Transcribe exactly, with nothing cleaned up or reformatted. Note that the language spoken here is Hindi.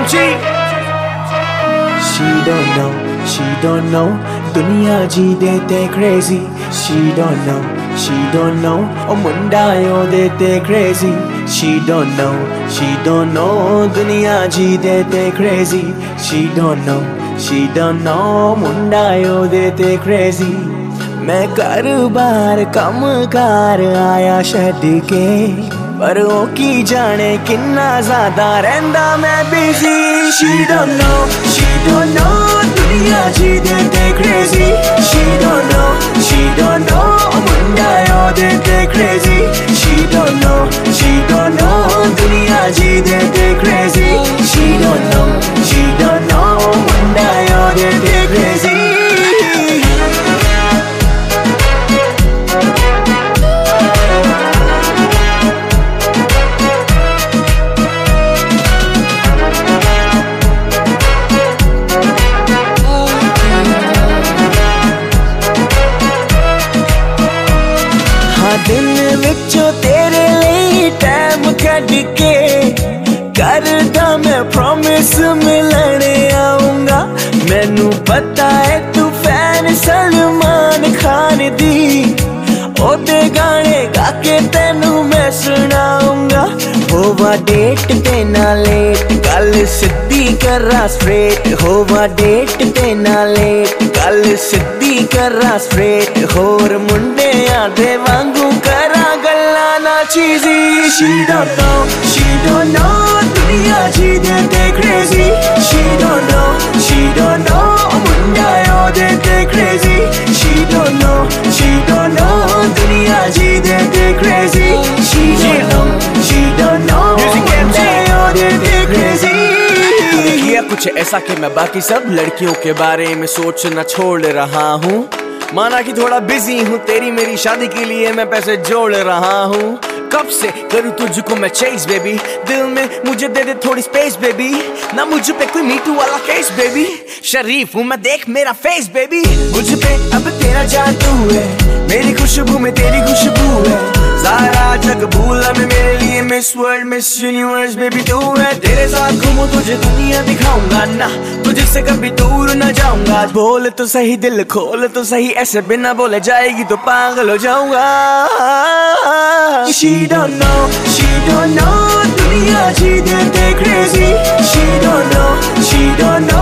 G. She don't know, she don't know, दुनिया जी देते crazy. She don't know, she don't know, ओ मुंडा यो देते crazy. She don't know, she don't know, दुनिया जी देते crazy. She don't know, she don't know, मुंडा यो देते crazy. मैं कर बार कम कार आया छड़ के, पर ओ की जाने किन्ना ज्यादा रहंदा मैं busy. She don't know, she don't know, दुनिया जी देते crazy. She don't know, she don't know, मुंडा यो देते crazy. She don't know, she don't know, दुनिया जी देते crazy. She don't know, she don't know, मुंडा यो देते crazy. दिन विचों तेरे लिए टाइम कढ़ के करदा मैं प्रॉमिस मिलने आऊंगा. मैनू पता है तू फैन सलमान खान दी, ओदे गाने गा के तेनू मैं सुनाऊंगा. होवा डेट ते ना लेट, गल सिद्धी करा स्ट्रेट. होवा डेट ते ना लेट, गल सिद्धी करा स्ट्रेट. होर मुंडे आदे वांगू करा गल्ला ना चीज़ी. She don't know, she don't know, दुनिया जी देते crazy. She don't know, she don't know, मुंडा यो देते crazy. She don't know, she don't know, दुनिया जी देते crazy. She don't know, she don't know, मुंडा यो देते crazy. किया कुछ ऐसा कि मैं बाकी सब लड़कियों के बारे में सोचना छोड़ रहा हूँ. माना कि थोड़ा बिजी हूँ, तेरी मेरी शादी के लिए मैं पैसे जोड़ रहा हूँ. कब से करूँ तुझको मैं चेस बेबी, दिल में मुझे दे दे थोड़ी स्पेस बेबी. ना मुझ पे कोई मीटू वाला केस बेबी, शरीफ हूँ मैं देख मेरा फेस बेबी. मुझ पे अब तेरा जादू है, मेरी खुशबू में तेरी खुशबू है. सारा जग भूला मैं मेरे लिए miss world miss universe baby तू है. तेरे साथ घूमूं तुझे दुनिया दिखाऊंगा ना, तुझसे कभी दूर न जाऊंगा. बोल तो सही दिल खोल तो सही, ऐसे बिना बोले जाएगी तो पागल हो जाऊंगा. She don't know, she don't know, दुनिया जी देते crazy. She don't know, she don't know.